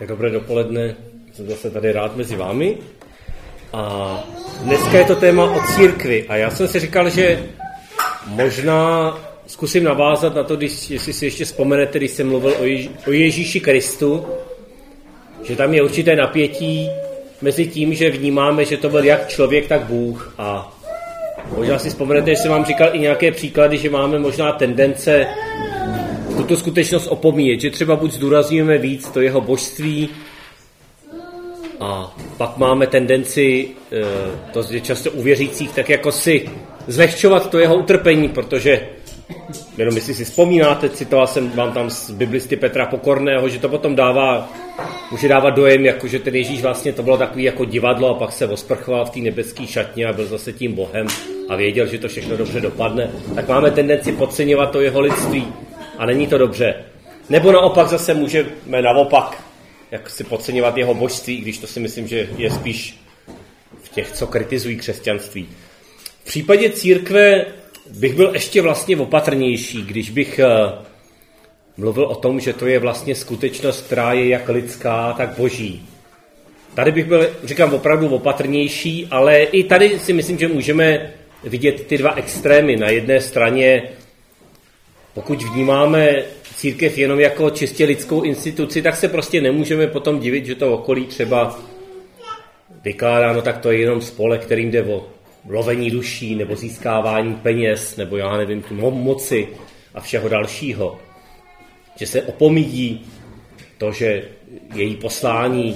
Dobré dopoledne, jsem zase tady rád mezi vámi. A dneska je to téma o církvi. A já jsem si říkal, že možná zkusím navázat na to, jestli si ještě vzpomenete, když jsem mluvil o Ježíši Kristu, že tam je určité napětí mezi tím, že vnímáme, že to byl jak člověk, tak Bůh. A možná si vzpomenete, že jsem vám říkal i nějaké příklady, že máme možná tendence tuto skutečnost opomíjet, že třeba buď zdůrazňujeme víc to jeho božství a pak máme tendenci, to je často u věřících, tak jako si zlehčovat to jeho utrpení, protože jenom jestli si vzpomínáte, citoval jsem vám tam z biblisty Petra Pokorného, že to potom může dávat dojem, jako že ten Ježíš vlastně to bylo takový jako divadlo a pak se osprchoval v té nebeské šatně a byl zase tím Bohem a věděl, že to všechno dobře dopadne. Tak máme tendenci podceňovat to jeho lidství a není to dobře. Nebo naopak zase můžeme naopak jak si podceňovat jeho božství, když to si myslím, že je spíš v těch, co kritizují křesťanství. V případě církve bych byl ještě vlastně opatrnější, když bych mluvil o tom, že to je vlastně skutečnost, která je jak lidská, tak boží. Tady bych byl, říkám, opravdu opatrnější, ale i tady si myslím, že můžeme vidět ty dva extrémy. Na jedné straně, pokud vnímáme církev jenom jako čistě lidskou instituci, tak se prostě nemůžeme potom divit, že to okolí třeba vykládá, no tak to je jenom spolek, kterým jde o lovení duší, nebo získávání peněz, nebo já nevím, moci a všeho dalšího. Že se opomíjí to, že její poslání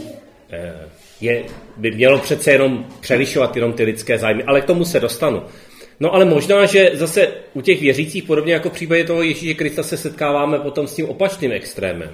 by mělo přece jenom přelišovat jenom ty lidské zájmy, ale k tomu se dostanu. No ale možná, že zase u těch věřících, podobně jako v případě toho Ježíše Krista, se setkáváme potom s tím opačným extrémem.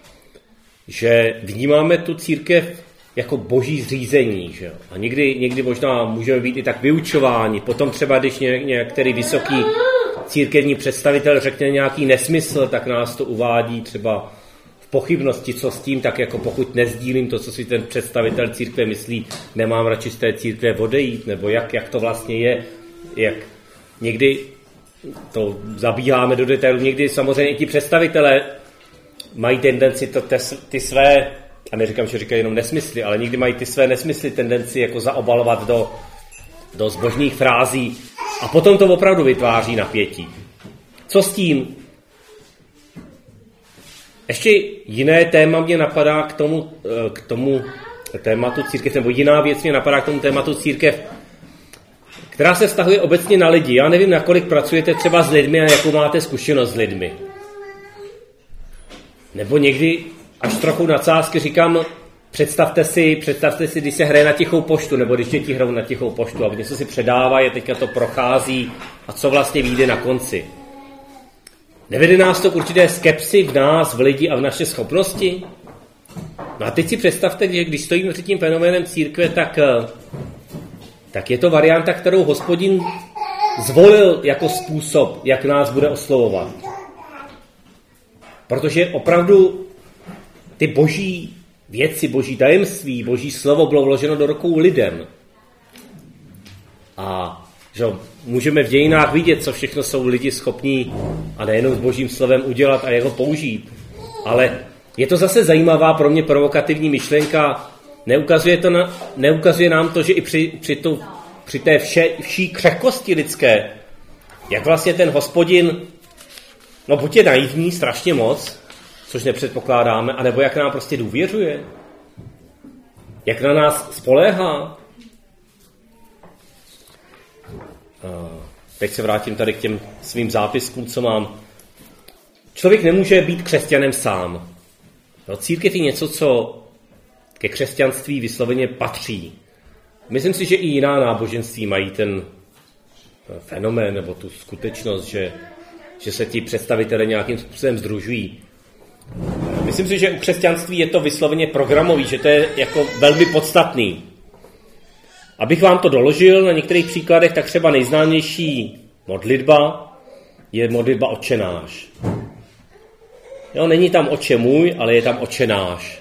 Že vnímáme tu církev jako boží zřízení. Že? A někdy možná můžeme být i tak vyučováni. Potom třeba, když některý vysoký církevní představitel řekne nějaký nesmysl, tak nás to uvádí třeba v pochybnosti, co s tím, tak jako pokud nezdílím to, co si ten představitel církve myslí, nemám radši z té církve odejít, nebo jak to vlastně je, jak někdy to zabíháme do detailu, někdy samozřejmě i ti představitelé mají tendenci ty své, a neříkám, že říkají jenom nesmysly, ale někdy mají ty své nesmysly tendenci jako zaobalovat do zbožných frází a potom to opravdu vytváří napětí. Co s tím? Ještě jiné téma mě napadá k tomu tématu církev, nebo jiná věc mě napadá k tomu tématu církev, která se vztahuje obecně na lidi. Já nevím, nakolik pracujete třeba s lidmi a jakou máte zkušenost s lidmi. Nebo někdy až trochu nadsázky říkám, představte si, když se hraje na tichou poštu, nebo když děti hrajou na tichou poštu a něco si předávají a teďka to prochází a co vlastně vyjde na konci. Nevede nás to k určité skepsi v nás, v lidi a v naše schopnosti? No a teď si představte, že když stojíme před tím fenoménem církve, tak je to varianta, kterou Hospodin zvolil jako způsob, jak nás bude oslovovat. Protože opravdu ty boží věci, boží tajemství, boží slovo bylo vloženo do rukou lidem. A že můžeme v dějinách vidět, co všechno jsou lidi schopní a nejenom s božím slovem udělat a jeho použít. Ale je to zase zajímavá pro mě provokativní myšlenka. Neukazuje nám to, že i při té vší křehkosti lidské, jak vlastně ten Hospodin, no buď je naivní strašně moc, což nepředpokládáme, anebo jak nám prostě důvěřuje, jak na nás spoléhá. Teď se vrátím tady k těm svým zápiskům, co mám. Člověk nemůže být křesťanem sám. No, církev je něco, co ke křesťanství vysloveně patří. Myslím si, že i jiná náboženství mají ten fenomén nebo tu skutečnost, že se ti představitelé nějakým způsobem sdružují. Myslím si, že u křesťanství je to vysloveně programový, že to je jako velmi podstatný. Abych vám to doložil na některých příkladech, tak třeba nejznámější modlitba je modlitba Otče náš. Jo, není tam Otče můj, ale je tam Otče náš.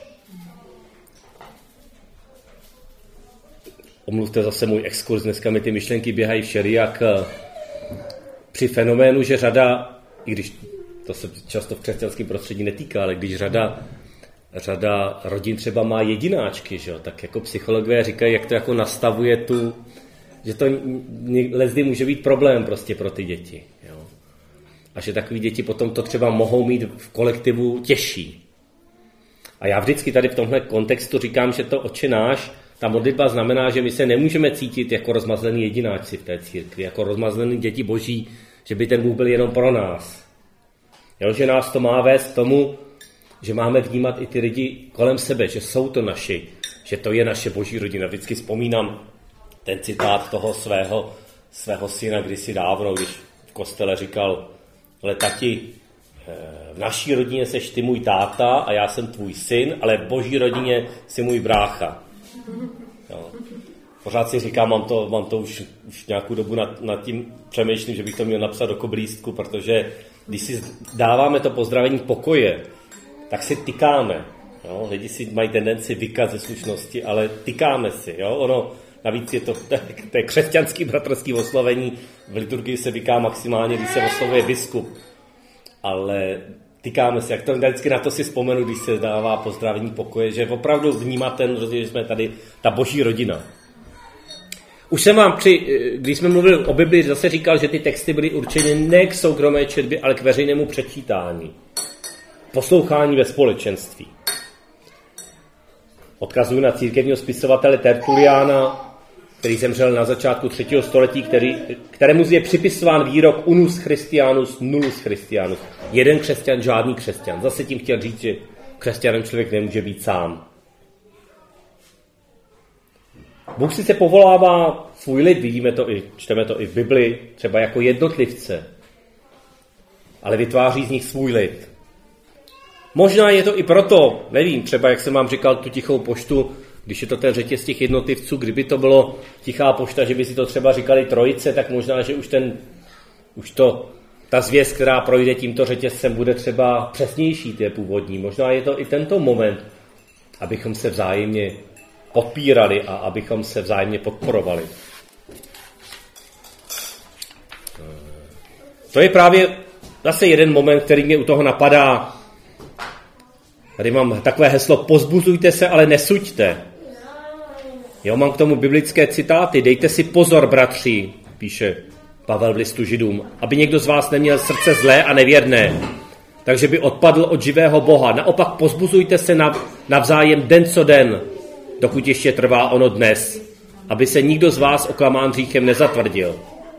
Omluvte zase můj exkurs, dneska mi ty myšlenky běhají všelijak při fenoménu, že řada, i když to se často v křesťanském prostředí netýká, ale když řada řada rodin třeba má jedináčky, že jo? Tak jako psychologové říkají, jak to jako nastavuje že to leckdy může být problém prostě pro ty děti. Jo? A že takový děti potom to třeba mohou mít v kolektivu těžší. A já vždycky tady v tomhle kontextu říkám, že to Otče náš, ta modlitba znamená, že my se nemůžeme cítit jako rozmazlený jedináčci v té církvi, jako rozmazlený děti boží, že by ten Bůh byl jenom pro nás. Jo, že nás to má vést k tomu, že máme vnímat i ty lidi kolem sebe, že jsou to naši, že to je naše boží rodina. Vždycky vzpomínám ten citát toho svého syna kdysi dávno, když v kostele říkal, ale tati, v naší rodině seš ty můj táta a já jsem tvůj syn, ale v boží rodině jsi můj brácha. Jo. Pořád si říkám, mám to už nějakou dobu nad tím přemýšlím, že bych to měl napsat do koblístku, protože když si dáváme to pozdravení pokoje, tak si tykáme. Jo. Lidi si mají tendenci vykat ze slušnosti, ale tykáme si. Jo. Ono, navíc je to křesťanský bratrský oslovení, v liturgii se vyká maximálně, když se oslovuje biskup. Ale tykáme se, jak to vždycky na to si vzpomenu, když se dává pozdravení pokoje, že opravdu vnímat ten rozdíl, že jsme tady ta boží rodina. Už jsem vám když jsme mluvili o Bibli, zase říkal, že ty texty byly určeny ne k soukromé četbě, ale k veřejnému přečítání. Poslouchání ve společenství. Odkazuji na církevního spisovatele Tertuliana, který zemřel na začátku 3. století, kterému je připisován výrok unus Christianus, nullus Christianus. Jeden křesťan, žádný křesťan. Zase tím chtěl říct, že křesťanem člověk nemůže být sám. Bůh sice povolává svůj lid, čteme to i v Bibli, třeba jako jednotlivce, ale vytváří z nich svůj lid. Možná je to i proto, nevím, třeba jak jsem vám říkal tu tichou poštu, když je to ten řetěz těch jednotlivců, kdyby to bylo tichá pošta, že by si to třeba říkali trojice, tak možná, že ta zvěst, která projde tímto řetězcem, bude třeba přesnější, té původní. Možná je to i tento moment, abychom se vzájemně podpírali a abychom se vzájemně podporovali. To je právě zase jeden moment, který mě u toho napadá. Tady mám takové heslo, pozbuzujte se, ale nesuďte. Jo, mám k tomu biblické citáty. Dejte si pozor, bratři, píše Pavel v listu Židům, aby někdo z vás neměl srdce zlé a nevěrné, takže by odpadl od živého Boha. Naopak pozbuzujte se navzájem den co den, dokud ještě trvá ono dnes, aby se nikdo z vás oklamán hříchem nezatvrdil.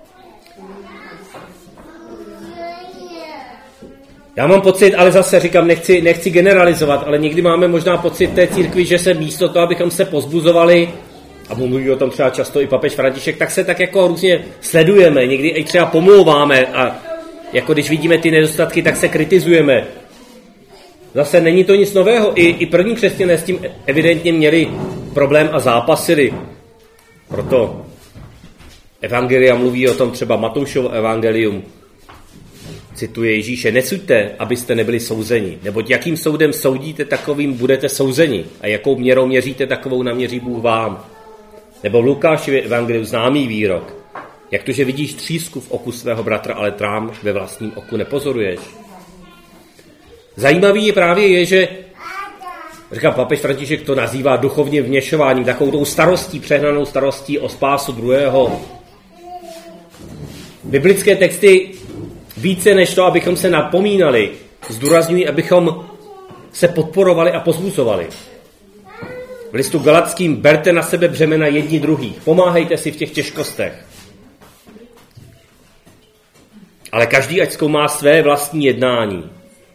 Já mám pocit, ale zase říkám, nechci generalizovat, ale někdy máme možná pocit té církvi, že se místo toho, abychom se pozbuzovali, a mluví o tom třeba často i papež František, tak se tak jako různě sledujeme, někdy i třeba pomlouváme a jako když vidíme ty nedostatky, tak se kritizujeme. Zase není to nic nového, i první křesťané s tím evidentně měli problém a zápasili. Proto evangelia mluví o tom, třeba Matoušovo evangelium, cituje Ježíše, nesuďte, abyste nebyli souzeni, neboť jakým soudem soudíte, takovým budete souzeni a jakou měrou měříte, takovou naměří Bůh vám. Nebo v Lukášově evangeliu známý výrok, jak to, že vidíš třísku v oku svého bratra, ale trám ve vlastním oku nepozoruješ. Zajímavý je právě, že říkám, papež František to nazývá duchovním vměšováním, takovou tou starostí, přehnanou starostí o spásu druhého. Biblické texty více než to, abychom se napomínali, zdůrazňují, abychom se podporovali a pozbuzovali. V listu Galatským berte na sebe břemena jedni druhých, pomáhejte si v těch těžkostech. Ale každý ať zkoumá své vlastní jednání.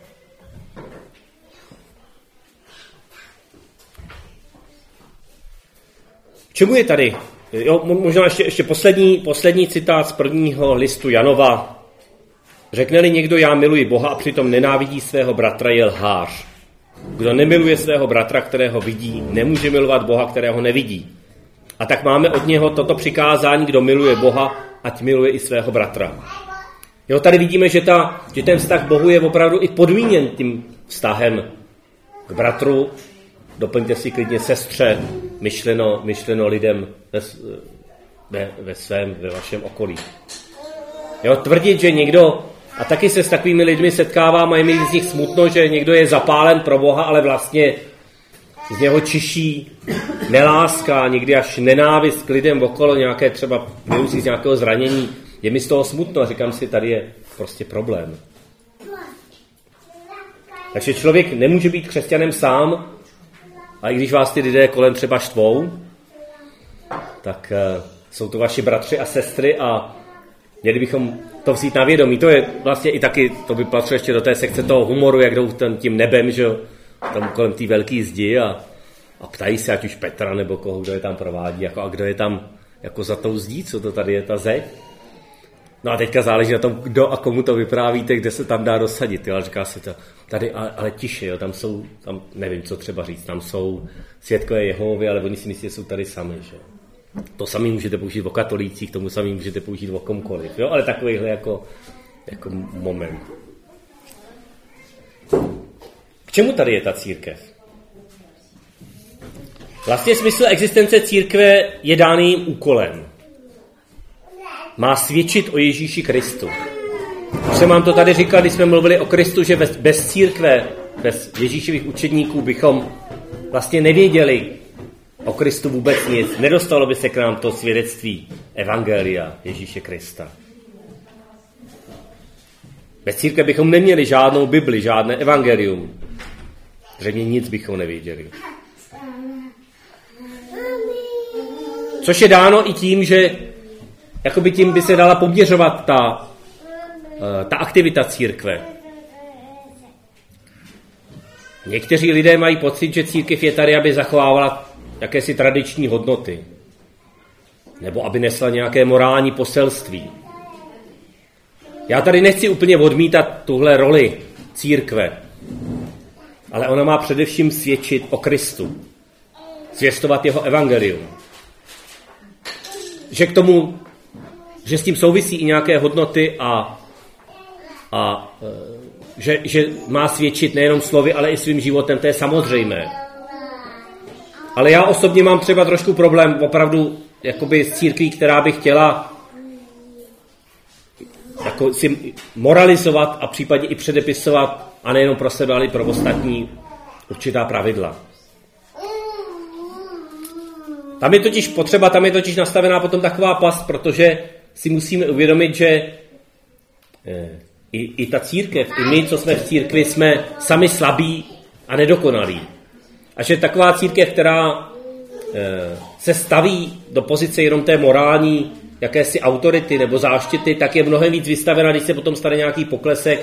Čemu je tady? Jo, možná ještě poslední citát z prvního listu Janova. Řekne-li někdo, já miluji Boha a přitom nenávidí svého bratra, je lhář. Kdo nemiluje svého bratra, kterého vidí, nemůže milovat Boha, kterého nevidí. A tak máme od něho toto přikázání, kdo miluje Boha, ať miluje i svého bratra. Jo, tady vidíme, že ten vztah k Bohu je opravdu i podmíněn tím vztahem k bratru. Doplňte si klidně sestře, myšleno lidem ve vašem okolí. Jo, tvrdit, že někdo, a taky se s takovými lidmi setkávám a je mi z nich smutno, že někdo je zapálen pro Boha, ale vlastně z něho čiší neláska, někdy až nenávist k lidem okolo, nějaké třeba využít z nějakého zranění. Je mi z toho smutno a říkám si, tady je prostě problém. Takže člověk nemůže být křesťanem sám, a i když vás ty lidé kolem třeba štvou, tak jsou to vaši bratři a sestry a měli bychom to vzít na vědomí. To je vlastně i taky, to by patřilo ještě do té sekce toho humoru, jak jdou tím nebem, že tam kolem té velké zdi a ptají se, ať už Petra nebo koho, kdo je tam provádí, a kdo je tam jako za tou zdí, co to tady je ta zeď. No a teďka záleží na tom, kdo a komu to vyprávíte, kde se tam dá dosadit. Jo? Ale říká se to tady, ale tiše, jo? Tam nevím, co třeba říct, tam jsou svědkové Jehovovi, ale oni si myslí, že jsou tady sami. Že? To sami můžete použít o katolících, tomu sami můžete použít o komkoliv, jo? Ale takovýhle jako moment. K čemu tady je ta církev? Vlastně smysl existence církve je dáným úkolem. Má svědčit o Ježíši Kristu. Už jsem vám to tady říkal, když jsme mluvili o Kristu, že bez církve, bez Ježíšových učedníků bychom vlastně nevěděli o Kristu vůbec nic. Nedostalo by se k nám to svědectví Evangelia Ježíše Krista. Bez církve bychom neměli žádnou Bibli, žádné evangelium. Zřejmě nic bychom nevěděli. Což je dáno i tím, že jakoby tím by se dala poměřovat ta aktivita církve. Někteří lidé mají pocit, že církev je tady, aby zachovávala jakési tradiční hodnoty. Nebo aby nesla nějaké morální poselství. Já tady nechci úplně odmítat tuhle roli církve, ale ona má především svědčit o Kristu. Zvěstovat jeho evangelium. Že s tím souvisí i nějaké hodnoty a že má svědčit nejenom slovy, ale i svým životem, to je samozřejmé. Ale já osobně mám třeba trošku problém opravdu jakoby s církví, která by chtěla jako si moralizovat a případně i předepisovat, a nejenom pro sebe, ale i pro ostatní určitá pravidla. Tam je totiž nastavená potom taková past, protože si musíme uvědomit, že i ta církev, i my, co jsme v církvi, jsme sami slabí a nedokonalí. A že taková církev, která se staví do pozice jenom té morální jakési autority nebo záštity, tak je mnohem víc vystavena, když se potom stane nějaký poklesek,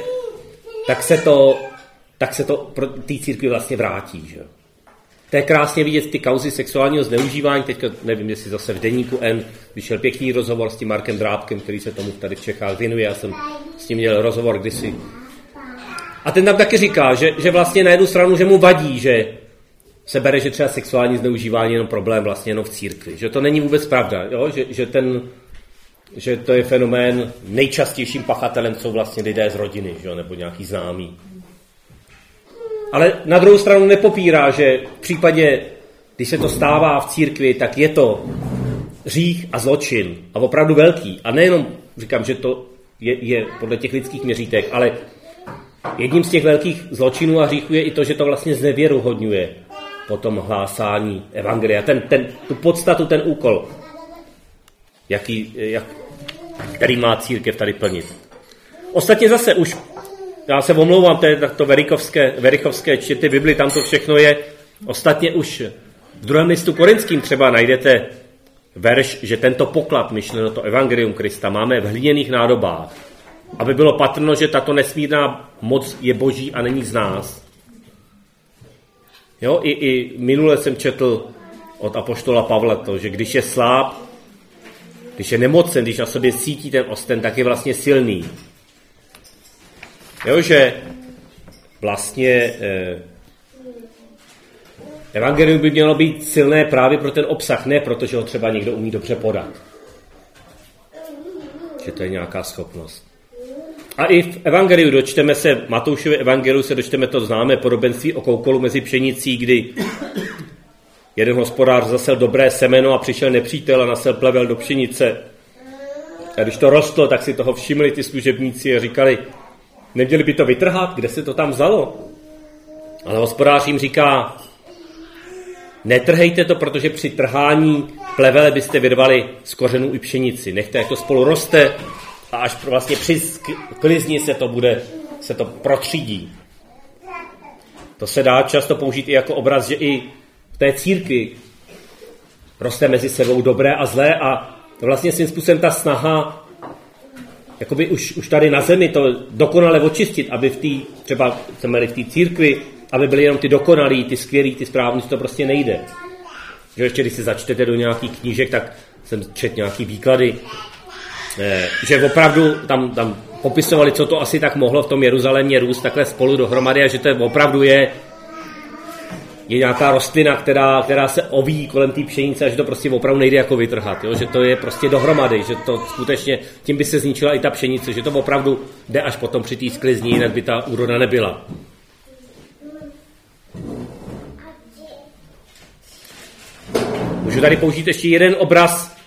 tak se to pro té církvi vlastně vrátí. Že? To je krásně vidět ty kauzy sexuálního zneužívání. Teďka nevím, jestli zase v Deníku N vyšel pěkný rozhovor s tím Markem Drábkem, který se tomu tady v Čechách věnuje. Já jsem s ním měl rozhovor kdysi. A ten tam taky říká, že vlastně na jednu stranu, že mu vadí, že se bere, že třeba sexuální zneužívání je jenom problém vlastně jenom v církvi. Že to není vůbec pravda. Jo? Že to je fenomén, nejčastějším pachatelem jsou vlastně lidé z rodiny, že? Nebo nějaký známí. Ale na druhou stranu nepopírá, že v případě, když se to stává v církvi, tak je to hřích a zločin a opravdu velký. A nejenom říkám, že to je podle těch lidských měřítek, ale jedním z těch velkých zločinů a hříchů je i to, že to vlastně znevěruhodňuje potom hlásání evangelia. Tu podstatu, ten úkol, který má církev tady plnit. Ostatně zase už, já se omlouvám, to verichovské čtety Bibli, tam to všechno je. Ostatně už v 2. listu Korinským třeba najdete verš, že tento poklad, myšleno to evangelium Krista, máme v hliněných nádobách, aby bylo patrno, že tato nesmírná moc je boží a není z nás. Jo, i minule jsem četl od apoštola Pavla to, že když je sláb, když je nemocen, když na sobě cítí ten osten, tak je vlastně silný. Jo, že vlastně evangelium by mělo být silné právě pro ten obsah, ne protože ho třeba někdo umí dobře podat. Že to je nějaká schopnost. A i v evangeliu dočteme se, Matoušově evangeliu se dočteme to známé podobenství o koukolu mezi pšenicí, kdy jeden hospodář zasel dobré semeno a přišel nepřítel a nasel plevel do pšenice. A když to rostlo, tak si toho všimli ty služebníci a říkali, neměli by to vytrhat, kde se to tam vzalo? Ale hospodář jim říká, Netrhejte to, protože při trhání plevele byste vyrvali z kořenů i pšenici. Nechte, jak to spolu roste a až vlastně při sklizni se to protřídí. To se dá často použít i jako obraz, že i v té církvi roste mezi sebou dobré a zlé a vlastně svým způsobem ta snaha jakoby už tady na zemi to dokonale očistit, aby třeba chceme v té církvi, aby byly jenom ty dokonalí, ty skvělí, ty správní, to prostě nejde. Že ještě když si začtete do nějakých knížek, tak jsem četl nějaký výklady, že opravdu tam popisovali, co to asi tak mohlo v tom Jeruzalémě růst takhle spolu dohromady a že to opravdu je nějaká rostlina, která se oví kolem té pšenice a že to prostě opravdu nejde jako vytrhat, jo? Že to je prostě dohromady, že to skutečně tím by se zničila i ta pšenice, že to opravdu jde až potom při té sklizni, jinak by ta úroda nebyla. Můžu tady použít ještě jeden obraz,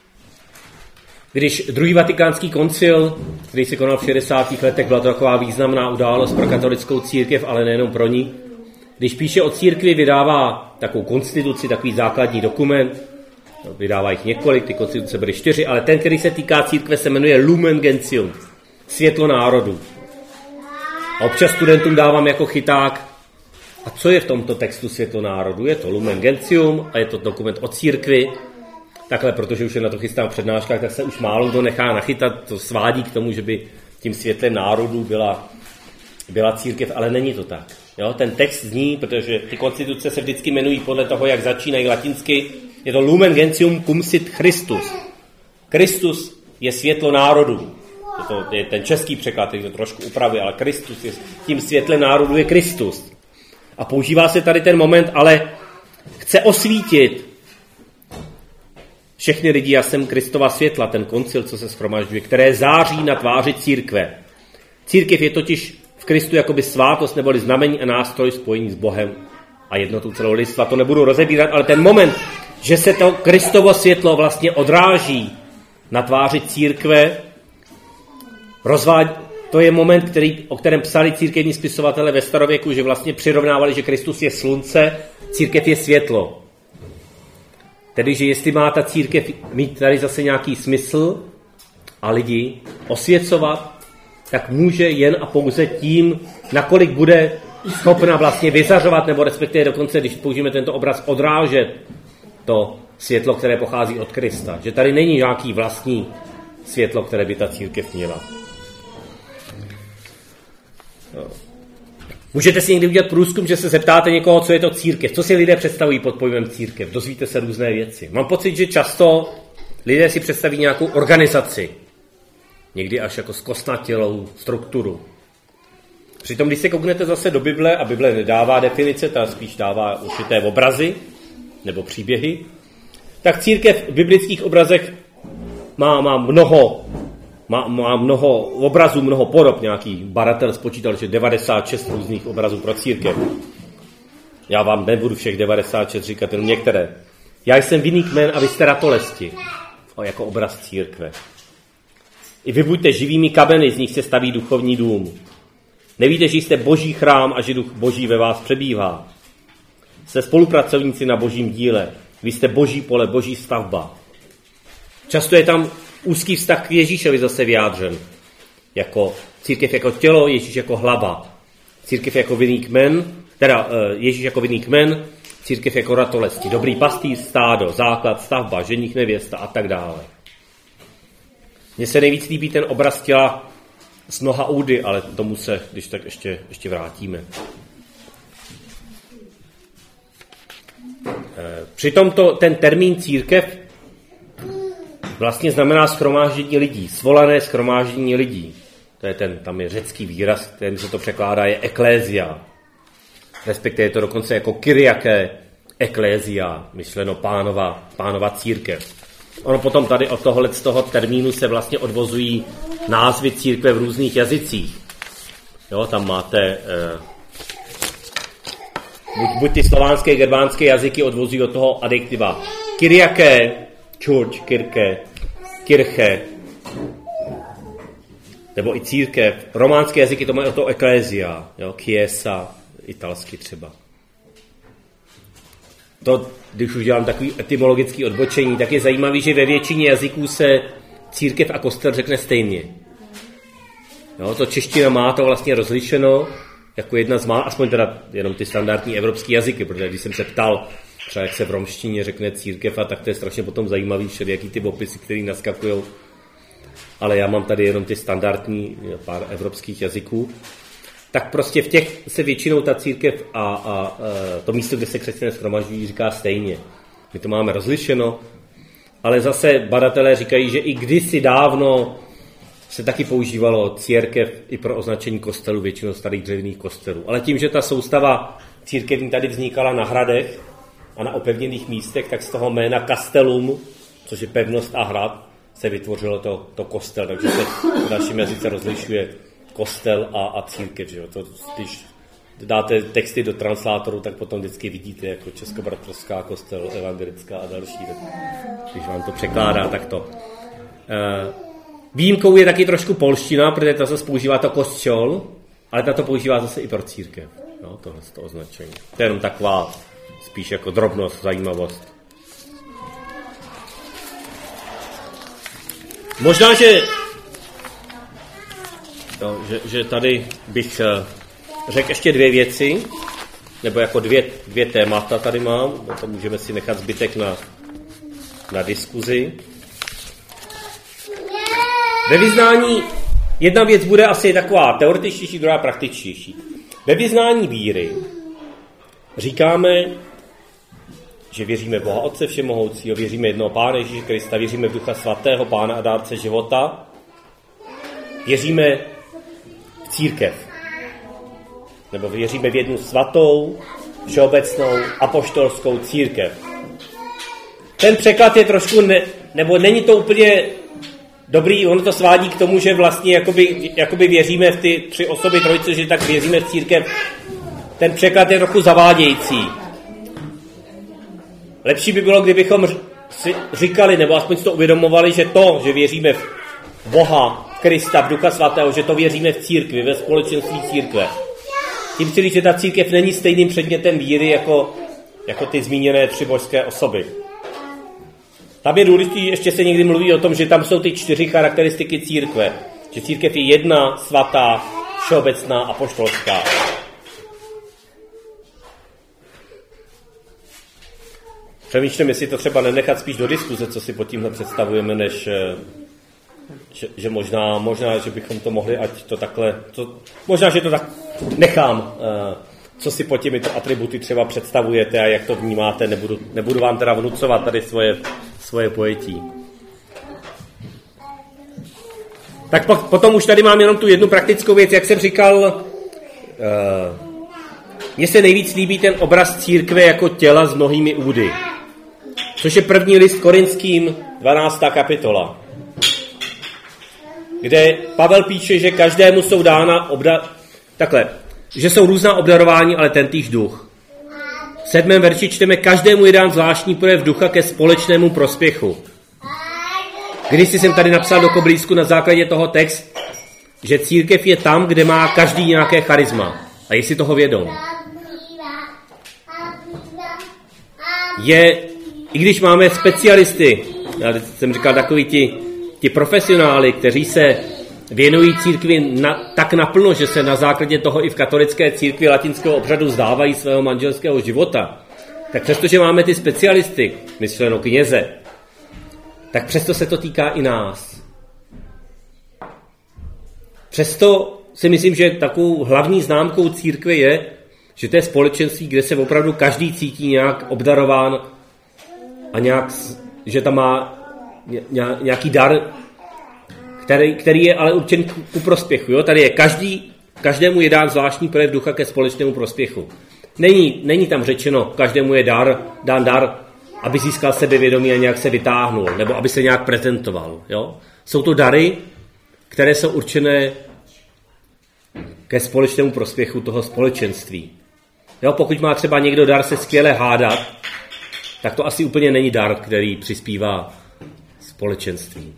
když druhý vatikánský koncil, který se konal v 60. letech, byla to taková významná událost pro katolickou církev, ale nejenom pro ní. Když píše o církvi, vydává takovou konstituci, takový základní dokument, vydává jich několik, ty konstituce byly 4, ale ten, který se týká církve, se jmenuje Lumen Gentium, světlo národů. A občas studentům dávám jako chyták, a co je v tomto textu světlo národů? Je to Lumen Gentium a je to dokument o církvi. Takhle, protože už je na to chystám v přednáškách, tak se už málo kdo nechá nachytat, to svádí k tomu, že by tím světlem národů byla církev, ale není to tak. Jo, ten text zní, protože ty konstituce se vždycky jmenují podle toho, jak začínají latinsky, je to Lumen Gentium cum sit Christus. Kristus je světlo národů. To je ten český překlad, který to trošku upravuje, ale Kristus je, tím světlem národů je Kristus. A používá se tady ten moment, ale chce osvítit všechny lidi, já jsem Kristova světla, ten koncil, co se shromažďuje, které září na tváři církve. Církev je totiž v Kristu jakoby svátost neboli znamení a nástroj spojení s Bohem a jednotou celou lidstva. To nebudu rozebírat, ale ten moment, že se to Kristovo světlo vlastně odráží na tváři církve, to je moment, o kterém psali církevní spisovatelé ve starověku, že vlastně přirovnávali, že Kristus je slunce, církev je světlo. Tedy, že jestli má ta církev mít tady zase nějaký smysl a lidi osvěcovat, tak může jen a pouze tím, nakolik bude schopna vlastně vyzařovat, nebo respektive dokonce, když použijeme tento obraz, odrážet to světlo, které pochází od Krista. Že tady není nějaký vlastní světlo, které by ta církev měla. Můžete si někdy udělat průzkum, že se zeptáte někoho, co je to církev. Co si lidé představují pod pojmem církev? Dozvíte se různé věci. Mám pocit, že často lidé si představí nějakou organizaci. Někdy až jako zkostnatělou strukturu. Přitom, když se kouknete zase do Bible, a Bible nedává definice, ta spíš dává určité obrazy nebo příběhy, tak církev v biblických obrazech má mnoho obrazů, mnoho podob. Nějaký baratel spočítal, že 96 různých obrazů pro církev. Já vám nebudu všech 96 říkat, jenom některé. Já jsem vinný kmen a vy jste ratolesti. Jako obraz církve. I vy buďte živými kameny, z nich se staví duchovní dům. Nevíte, že jste boží chrám a že duch boží ve vás přebývá. Jste spolupracovníci na božím díle. Vy jste boží pole, boží stavba. Často je tam úzký vztah k Ježíšovi zase vyjádřen. Jako církev jako tělo, Ježíš jako hlava. Církev jako vinný kmen, Ježíš jako vinný kmen, církev jako ratolesti. Dobrý pastýř, stádo, základ, stavba, ženich, nevěsta a tak dále. Mně se nejvíc líbí ten obraz těla s mnoha údy, ale tomu se, když tak ještě vrátíme. Přitom ten termín církev vlastně znamená shromáždění lidí, svolané shromáždění lidí. To je tam je řecký výraz, kterým se to překládá, je eklézia. Respektive je to dokonce jako kyriaké eklézia, myšleno pánova církev. Ono potom tady od z toho termínu se vlastně odvozují názvy církve v různých jazycích. Jo, tam máte buď ty slovanské, germánské jazyky odvozují od toho adjektiva kyriaké, church, kirche, nebo i církev. Románské jazyky to mají o to eklézia, jo, chiesa, italsky třeba. to, když už dělám takový etymologický odbočení, tak je zajímavý, že ve většině jazyků se církev a kostel řekne stejně. Jo, to čeština má to vlastně rozlišeno jako jedna z mála, aspoň teda jenom ty standardní evropské jazyky, protože když jsem se ptal, třeba jak se v romštině řekne církev, a tak to je strašně potom zajímavý, všelijaký ty opisy, který naskakujou. Ale já mám tady jenom ty standardní pár evropských jazyků. Tak prostě v těch se většinou ta církev a to místo, kde se křesťané shromažďují, říká stejně. My to máme rozlišeno, ale zase badatelé říkají, že i kdysi dávno se taky používalo církev i pro označení kostelů, většinou starých dřevěných kostelů. Ale tím, že ta soustava církevní tady vznikala na hradech a na opevněných místech, tak z toho jména castellum, což je pevnost a hrad, se vytvořilo to kostel. Takže se v dalším jazyce rozlišuje kostel a církev. Že jo? To, když dáte texty do translátoru, tak potom vždycky vidíte jako českobratrská, kostel, evangelická a další. Tak když vám to překládá, tak to. Výjimkou je taky trošku polština, protože ta se používá to kostel, ale ta to používá zase i pro církev. No, tohle to označení. To je jenom taková spíš jako drobnost, zajímavost. Možná, že tady bych řekl ještě dvě věci, nebo jako dvě témata tady mám, to můžeme si nechat zbytek na diskuzi. Ve vyznání jedna věc bude asi taková teoretičtější, druhá praktičtější. Ve vyznání víry říkáme, že věříme v Boha Otce Všemohoucího, věříme jednoho Pána Ježíše Krista, věříme v Ducha Svatého, Pána a dárce života, věříme v církev, nebo věříme v jednu svatou, všeobecnou, apoštolskou církev. Ten překlad je trošku, nebo není to úplně dobrý, ono to svádí k tomu, že vlastně jakoby věříme v ty tři osoby trojice, že tak věříme v církev. Ten překlad je trochu zavádějící. Lepší by bylo, kdybychom si říkali, nebo aspoň si to uvědomovali, že to, že věříme v Boha, v Krista, v Ducha Svatého, že to věříme v církvi, ve společenství církve. Tím chci říct, že ta církev není stejným předmětem víry jako ty zmíněné tři božské osoby. Tam je důležité, ještě se někdy mluví o tom, že tam jsou ty 4 charakteristiky církve. Že církev je jedna, svatá, všeobecná, apoštolská. Přemýšlím, jestli to třeba nenechat spíš do diskuze, co si pod tímhle představujeme, než že možná, že bychom to mohli, ať to takhle, možná, že to tak nechám, co si pod těmito atributy třeba představujete a jak to vnímáte, nebudu vám teda vnucovat tady svoje pojetí. Tak potom už tady mám jenom tu jednu praktickou věc, jak jsem říkal, mně se nejvíc líbí ten obraz církve jako těla s mnohými údy, což je první list Korinským, 12. kapitola, kde Pavel píše, že každému jsou dána že jsou různá obdarování, ale tentýž duch. V 7. verši čteme, každému je dán zvláštní projev ducha ke společnému prospěchu. Když jsem tady napsal do koblízku na základě toho text, že církev je tam, kde má každý nějaké charisma. A je si toho vědom. I když máme specialisty, já jsem říkal takový ti profesionály, kteří se věnují církvi tak naplno, že se na základě toho i v katolické církvi latinského obřadu vzdávají svého manželského života, tak přestože máme ty specialisty, myšleno kněze, tak přesto se to týká i nás. Přesto si myslím, že takovou hlavní známkou církve je, že to je společenství, kde se opravdu každý cítí nějak obdarován a že tam má nějaký dar, který je ale určen ku prospěchu. Jo? Tady je každému je dán zvláštní projev ducha ke společnému prospěchu. Není tam řečeno, každému je dán dar, aby získal sebevědomí a nějak se vytáhnul, nebo aby se nějak prezentoval. Jo? Jsou to dary, které jsou určené ke společnému prospěchu toho společenství. Jo? Pokud má třeba někdo dar se skvěle hádat, tak to asi úplně není dar, který přispívá společenství.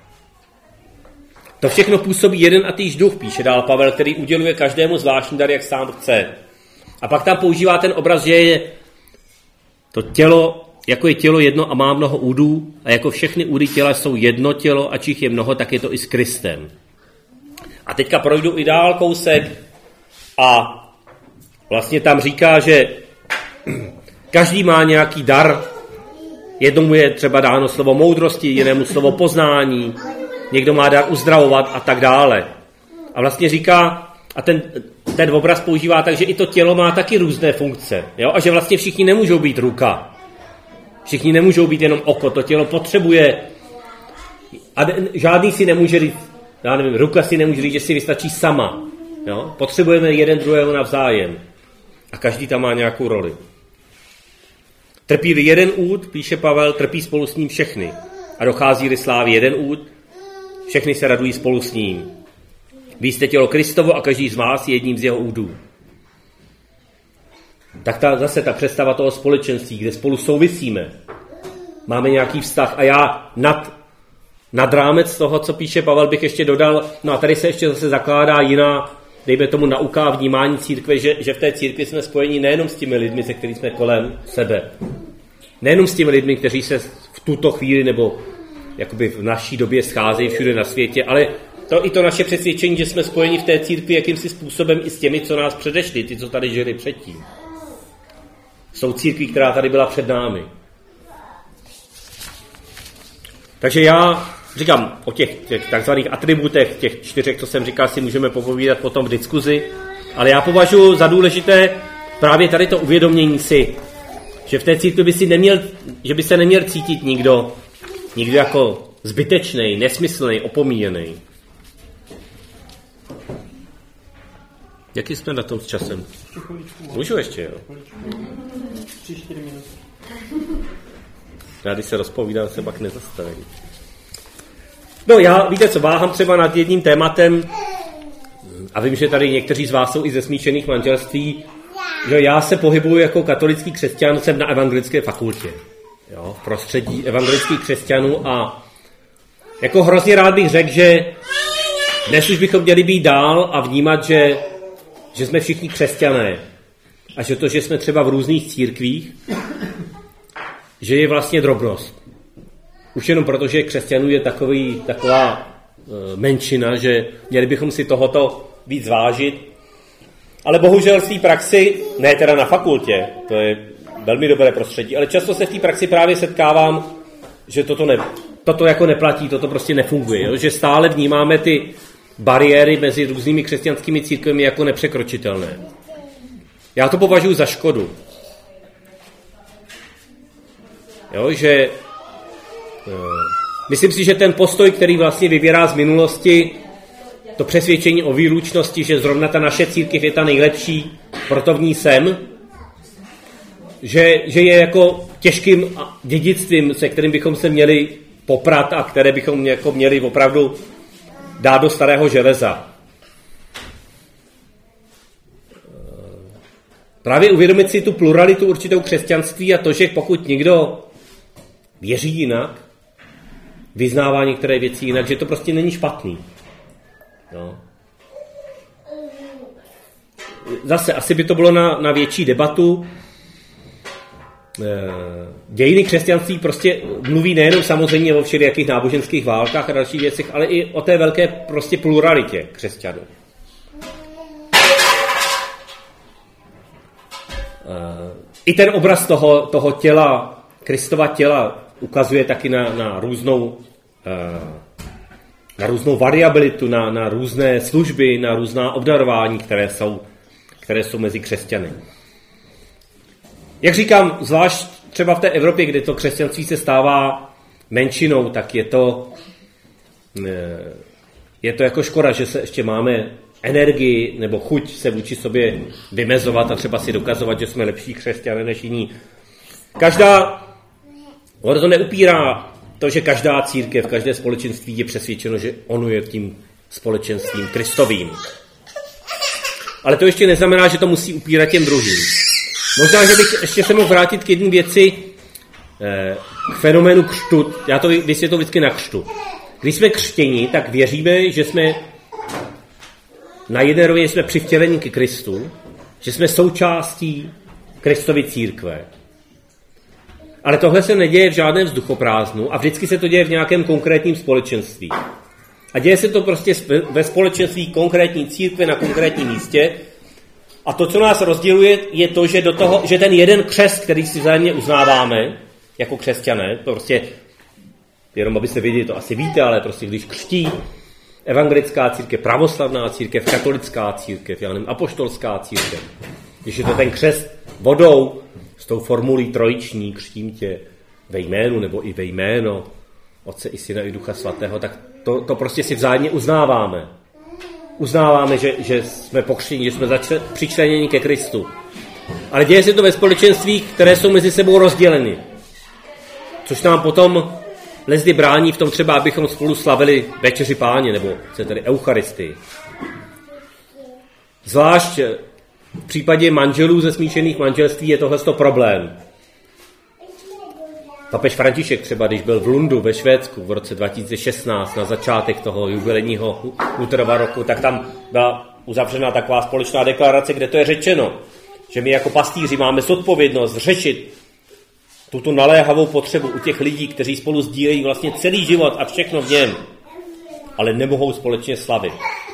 To všechno působí jeden a týž duch, píše dál Pavel, který uděluje každému zvláštní dar, jak sám chce. A pak tam používá ten obraz, že To tělo, jako je tělo jedno a má mnoho údů, a jako všechny údy těla jsou jedno tělo, ač jich je mnoho, tak je to i s Kristem. A teďka projdu i dál kousek a vlastně tam říká, že každý má nějaký dar. Jednomu je třeba dáno slovo moudrosti, jinému slovo poznání, někdo má dar uzdravovat a tak dále. A vlastně říká, a ten obraz používá tak, že i to tělo má taky různé funkce. Jo? A že vlastně všichni nemůžou být ruka. Všichni nemůžou být jenom oko. To tělo potřebuje. A žádný si nemůže říct, já nevím, ruka si nemůže říct, že si vystačí sama. Jo? Potřebujeme jeden druhého navzájem. A každý tam má nějakou roli. Trpí-li jeden úd, píše Pavel, trpí spolu s ním všechny. A dochází-li slávy jeden úd, všechny se radují spolu s ním. Vy jste tělo Kristovo a každý z vás je jedním z jeho údů. Tak zase ta představa toho společenství, kde spolu souvisíme. Máme nějaký vztah a já nad rámec toho, co píše Pavel, bych ještě dodal, no a tady se ještě zase zakládá jiná, dejme tomu nauka a vnímání církve, že v té církvi jsme spojeni nejenom s těmi lidmi, se kterými jsme kolem sebe. Nejenom s těmi lidmi, kteří se v tuto chvíli nebo jakoby v naší době scházejí všude na světě, ale i to naše přesvědčení, že jsme spojeni v té církvi jakýmsi způsobem i s těmi, co nás předešli, ty, co tady žili předtím. Jsou církví, která tady byla před námi. Takže já říkám, o těch takzvaných atributech, těch 4, co jsem říkal, si můžeme popovídat potom v diskuzi, ale já považuji za důležité právě tady to uvědomění si, že v té církvi by se neměl cítit nikdo jako zbytečný, nesmyslný, opomíjený. Jaký jsme na tom s časem? Můžu ještě, jo? 3-4 minuty. Já když se rozpovídám, se pak nezastavím. No já, víte co, váhám třeba nad jedním tématem, a vím, že tady někteří z vás jsou i ze smíšených manželství, že já se pohybuju jako katolický křesťan, jsem na evangelické fakultě. Jo, v prostředí evangelických křesťanů a jako hrozně rád bych řekl, že dnes už bychom měli být dál a vnímat, že jsme všichni křesťané a že to, že jsme třeba v různých církvích, že je vlastně drobnost. Už jenom proto, že křesťanů je taková menšina, že měli bychom si tohoto víc vážit. Ale bohužel v té praxi, ne teda na fakultě, to je velmi dobré prostředí, ale často se v té praxi právě setkávám, že toto jako neplatí, toto prostě nefunguje. Jo? Že stále vnímáme ty bariéry mezi různými křesťanskými církvemi jako nepřekročitelné. Já to považuji za škodu. Jo, že myslím si, že ten postoj, který vlastně vyvěrá z minulosti, to přesvědčení o výlučnosti, že zrovna ta naše církev je ta nejlepší, proto v ní jsem, že je jako těžkým dědictvím, se kterým bychom se měli poprat a které bychom jako měli opravdu dát do starého železa. Právě uvědomit si tu pluralitu určitou křesťanství a to, že pokud někdo věří jinak, vyznává některé věci jinak, že to prostě není špatný. No. Zase, asi by to bylo na větší debatu. Dějiny křesťanství prostě mluví nejenom samozřejmě o všelijakých náboženských válkách a dalších věcech, ale i o té velké prostě pluralitě křesťanů. I ten obraz toho těla, Kristova těla, ukazuje taky na různou variabilitu, na různé služby, na různá obdarování, které jsou mezi křesťany. Jak říkám, zvlášť třeba v té Evropě, kde to křesťanství se stává menšinou, tak je to jako škoda, že se ještě máme energii nebo chuť se vůči sobě vymezovat a třeba si dokazovat, že jsme lepší křesťané než jiní. Ono to neupírá to, že každá církev, každé společenství je přesvědčeno, že ono je tím společenstvím Kristovým. Ale to ještě neznamená, že to musí upírat těm druhým. Možná, že bych ještě se mohl vrátit k jedné věci, k fenoménu křtu. Já to vysvětlím vždycky na křtu. Když jsme křtěni, tak věříme, že jsme na jedné rovině jsme přivtěleni k Kristu, že jsme součástí Kristovy církve. Ale tohle se neděje v žádném vzduchoprázdnu a vždycky se to děje v nějakém konkrétním společenství. A děje se to prostě ve společenství konkrétní církve na konkrétním místě. A to, co nás rozděluje, je to, že ten jeden křest, který si vzájemně uznáváme jako křesťané, to prostě, jenom abyste věděli, to asi víte, ale prostě když křtí evangelická církev, pravoslavná církev, katolická církev, já nevím, apoštolská církev, když je to ten křest vodou s tou formulí trojiční, křtím tě ve jménu nebo i ve jméno Otce i Syna i Ducha Svatého, tak to prostě si vzájemně uznáváme. Uznáváme, že jsme pokřtěni, že jsme přičleněni ke Kristu. Ale děje se to ve společenstvích, které jsou mezi sebou rozděleny. Což nám potom lezdy brání v tom třeba, abychom spolu slavili večeři Páně, nebo tedy Eucharistii. Zvlášť v případě manželů ze smíšených manželství je tohle problém. Papež František třeba, když byl v Lundu ve Švédsku v roce 2016 na začátek toho jubilejního Lutherova roku, tak tam byla uzavřena taková společná deklarace, kde to je řečeno, že my jako pastýři máme zodpovědnost řešit tuto naléhavou potřebu u těch lidí, kteří spolu sdílejí vlastně celý život a všechno v něm, ale nemohou společně slavit.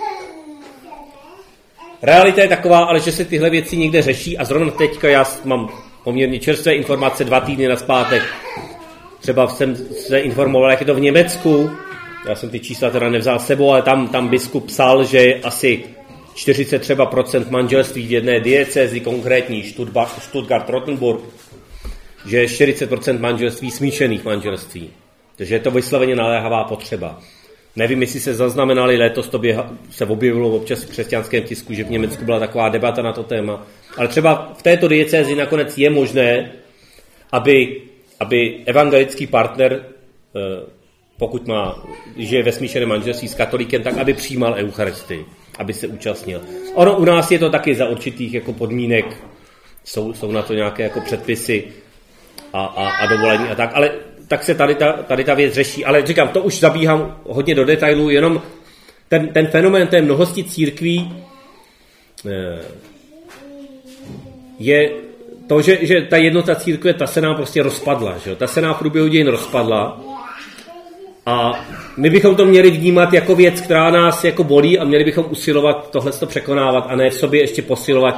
Realita je taková, ale že se tyhle věci někde řeší a zrovna teďka já mám poměrně čerstvé informace 2 týdny nazpátek. Třeba jsem se informoval, jak je to v Německu. Já jsem ty čísla teda nevzal s sebou, ale tam biskup psal, že je asi 40% manželství v jedné diecézi, konkrétní Stuttgart-Rottenburg, že je 40% manželství smíšených manželství. Takže je to vysloveně naléhavá potřeba. Nevím, jestli se zaznamenali, letos se objevilo občas v křesťanském tisku, že v Německu byla taková debata na to téma. Ale třeba v této diecézi nakonec je možné, aby evangelický partner, pokud žije ve smíšeném manželství s katolíkem, tak aby přijímal Eucharistii, aby se účastnil. Ono u nás je to taky za určitých jako podmínek, jsou na to nějaké jako předpisy a dovolení a tak, ale tak se tady ta věc řeší. Ale říkám, to už zabíhám hodně do detailů, jenom ten fenomén té mnohosti církví je to, že ta jednota církve, ta se nám prostě rozpadla. Že? Ta se nám v průběhu dějin rozpadla a my bychom to měli vnímat jako věc, která nás jako bolí a měli bychom usilovat tohleto překonávat a ne v sobě ještě posilovat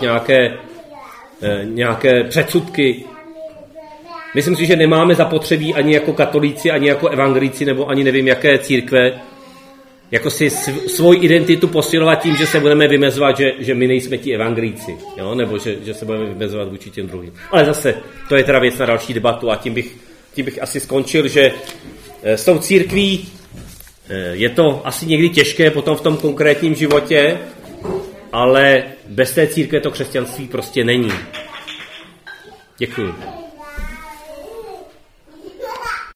nějaké předsudky. Myslím si, že nemáme zapotřebí ani jako katolíci, ani jako evangelíci, nebo ani nevím jaké církve, jako si svoji identitu posilovat tím, že se budeme vymezovat, že my nejsme ti evangelíci, jo? Nebo že se budeme vymezovat vůči těm druhým. Ale zase, to je teda věc na další debatu a tím bych asi skončil, že s tou církví je to asi někdy těžké potom v tom konkrétním životě, ale bez té církve to křesťanství prostě není. Děkuji.